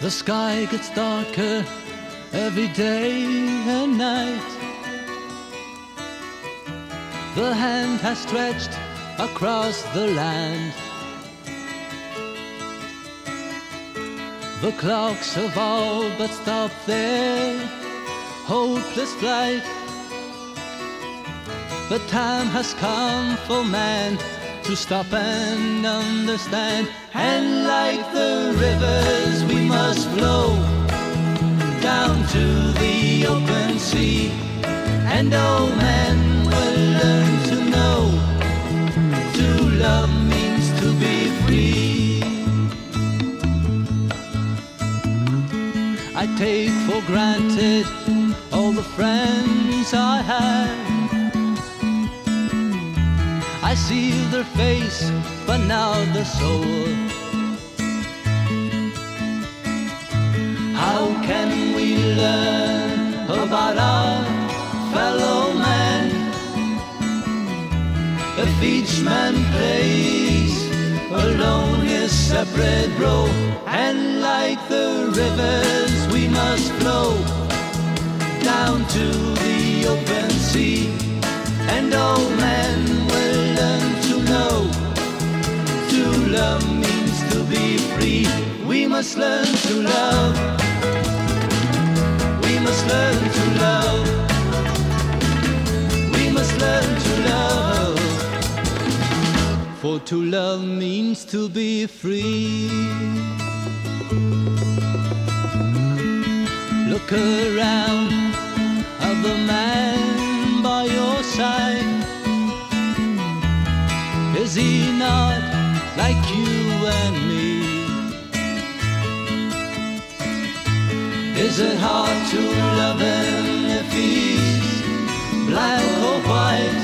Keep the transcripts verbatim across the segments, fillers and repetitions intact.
The sky gets darker every day and night. The hand has stretched across the land. The clocks have all but stopped their hopeless flight. The time has come for man to stop and understand. And like the rivers we must flow down to the open sea. And all men will learn to know to love means to be free. I take for granted all the friends I have. I see their face, but now their soul. How can we learn about our fellow man if each man plays alone his separate role? And like the rivers we must flow down to the open sea. And all men will learn to know to love means to be free. We must learn to love. We must learn to love. We must learn to love. For to love means to be free. Look around at the man by your side. Is he not like you and me? Is it hard to love him if he's black or white?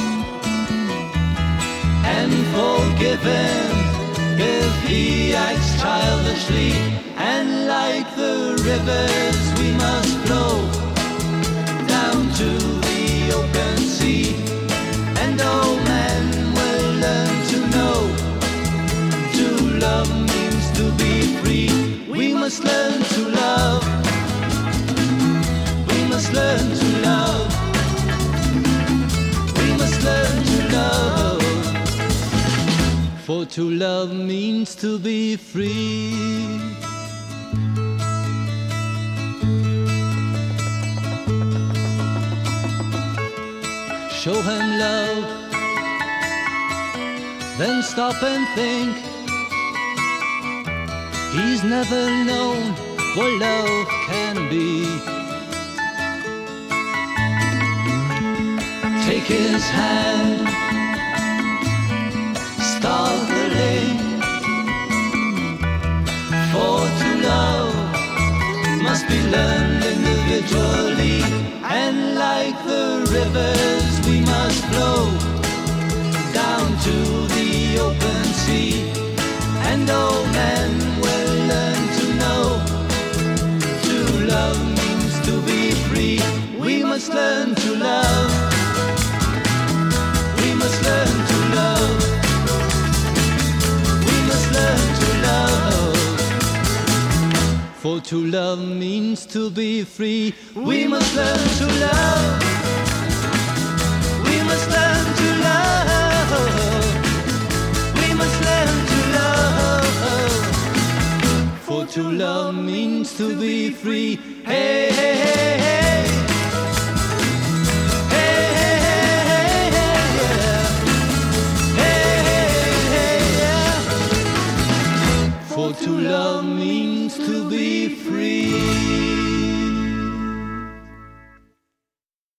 And forgive him if he acts childishly. And like the rivers we must flow down to the open sea. And all men will learn to know to love means to be free. We must learn to love. We must learn to love. We must learn to love. For to love means to be free. Show him love, then stop and think. He's never known what love can be. Take his hand, start the lane. For to love must be learned individually. And like the rivers we must flow down to the open sea. And all men will learn to know to love means to be free. We must learn to love. We must learn to love. We must learn to love. For to love means to be free. We must learn to love. We must learn to love. We must learn to love. For to love means to be free. Hey, hey, hey, hey. Hey, hey, hey, hey, yeah. Hey, hey, hey, yeah. For to love means to be free.